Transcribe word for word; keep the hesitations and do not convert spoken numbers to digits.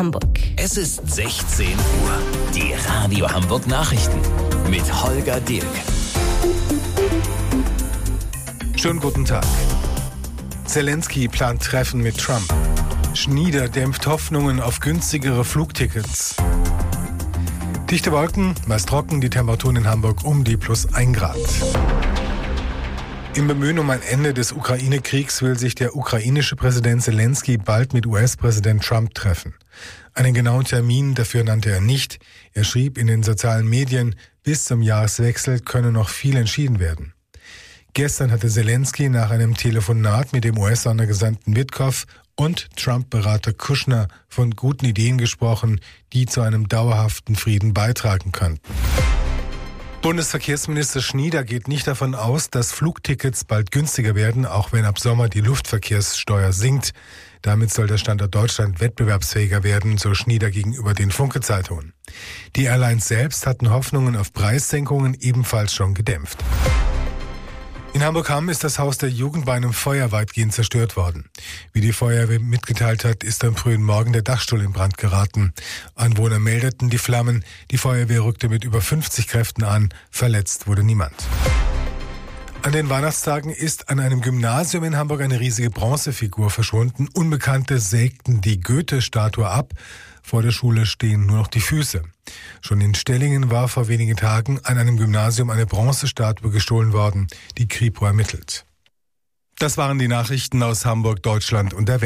Hamburg. Es ist sechzehn Uhr. Die Radio Hamburg Nachrichten mit Holger Dilk. Schönen guten Tag. Zelensky plant Treffen mit Trump. Schnieder dämpft Hoffnungen auf günstigere Flugtickets. Dichte Wolken, meist trocken, die Temperaturen in Hamburg um die plus ein Grad. Im Bemühen um ein Ende des Ukraine-Kriegs will sich der ukrainische Präsident Zelensky bald mit U S-Präsident Trump treffen. Einen genauen Termin dafür nannte er nicht. Er schrieb in den sozialen Medien, bis zum Jahreswechsel könne noch viel entschieden werden. Gestern hatte Zelensky nach einem Telefonat mit dem U S-Sondergesandten Witkow und Trump-Berater Kushner von guten Ideen gesprochen, die zu einem dauerhaften Frieden beitragen könnten. Bundesverkehrsminister Schnieder geht nicht davon aus, dass Flugtickets bald günstiger werden, auch wenn ab Sommer die Luftverkehrssteuer sinkt. Damit soll der Standort Deutschland wettbewerbsfähiger werden, so Schnieder gegenüber den Funke-Zeitungen. Die Airlines selbst hatten Hoffnungen auf Preissenkungen ebenfalls schon gedämpft. In Hamburg-Hamm ist das Haus der Jugend bei einem Feuer weitgehend zerstört worden. Wie die Feuerwehr mitgeteilt hat, ist am frühen Morgen der Dachstuhl in Brand geraten. Anwohner meldeten die Flammen. Die Feuerwehr rückte mit über fünfzig Kräften an. Verletzt wurde niemand. An den Weihnachtstagen ist an einem Gymnasium in Hamburg eine riesige Bronzefigur verschwunden. Unbekannte sägten die Goethe-Statue ab. Vor der Schule stehen nur noch die Füße. Schon in Stellingen war vor wenigen Tagen an einem Gymnasium eine Bronzestatue gestohlen worden. Die Kripo ermittelt. Das waren die Nachrichten aus Hamburg, Deutschland und der Welt.